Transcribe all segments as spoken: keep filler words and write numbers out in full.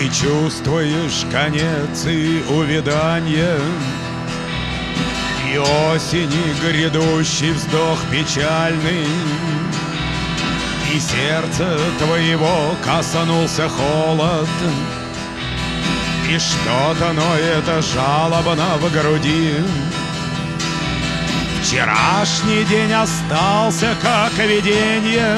чувствуешь конец и увядание, и осени грядущий вздох печальный, и сердце твоего коснулся холод, и что-то ноет жалобно в груди. Вчерашний день остался как видение.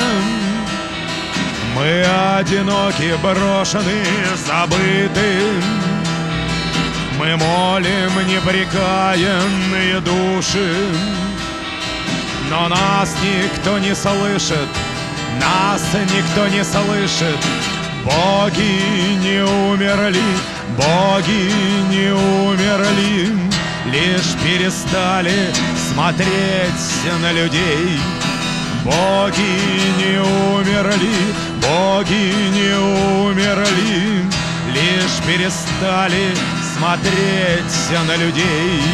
Мы одиноки, брошены, забыты. Мы молим непрекаянные души, но нас никто не слышит, нас никто не слышит. Боги не умерли, боги не умерли, лишь перестали смотреть на людей. Боги не умерли, боги не умерли, лишь перестали смотреть на людей.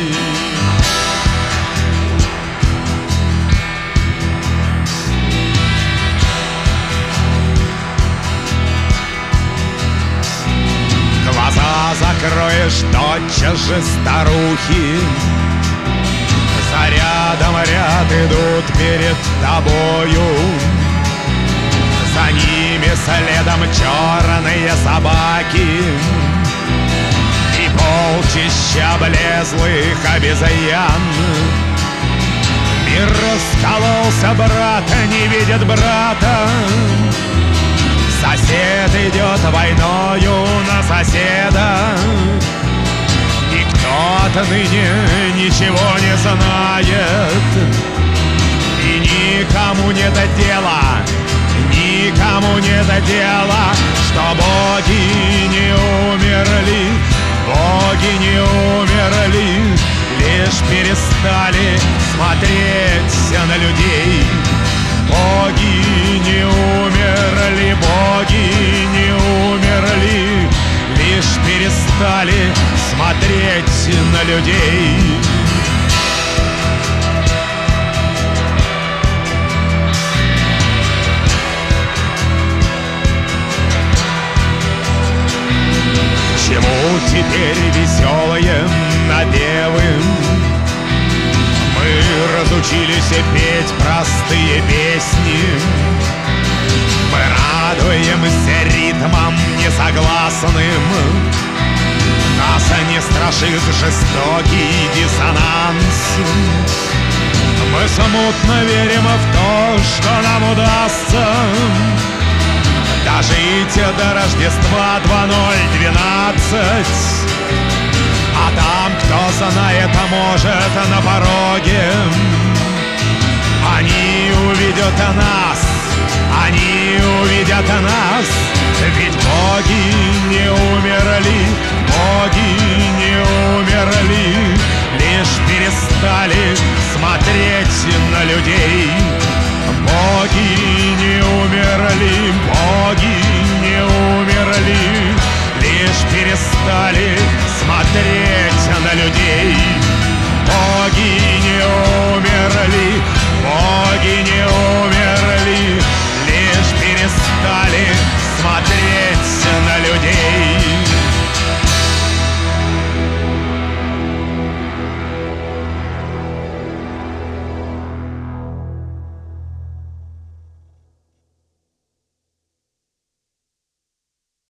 Глаза закроешь, тотчас же старухи за рядом ряд идут перед тобою. За ними следом черные собаки и полчища облезлых обезьян. Мир раскололся, брата не видит брата. Сосед идет войною на соседа. Никто отныне ничего не знает, и никому нет дела, никому нет дела, что боги не умерли, боги не умерли, лишь перестали смотреть на людей. Боги не умерли, боги не умерли, лишь перестали смотреть на людей. К чему теперь веселые напевы? Мы разучились петь простые песни. Мы радуемся ритмом несогласным. Нас не страшит жестокий диссонанс. Мы смутно верим в то, что нам удастся дожить до Рождества два ноль двенадцать. А там, кто знает, а может, на пороге они увидят нас, они увидят нас. Ведь боги не умерли, боги не умерли, лишь перестали смотреть на людей.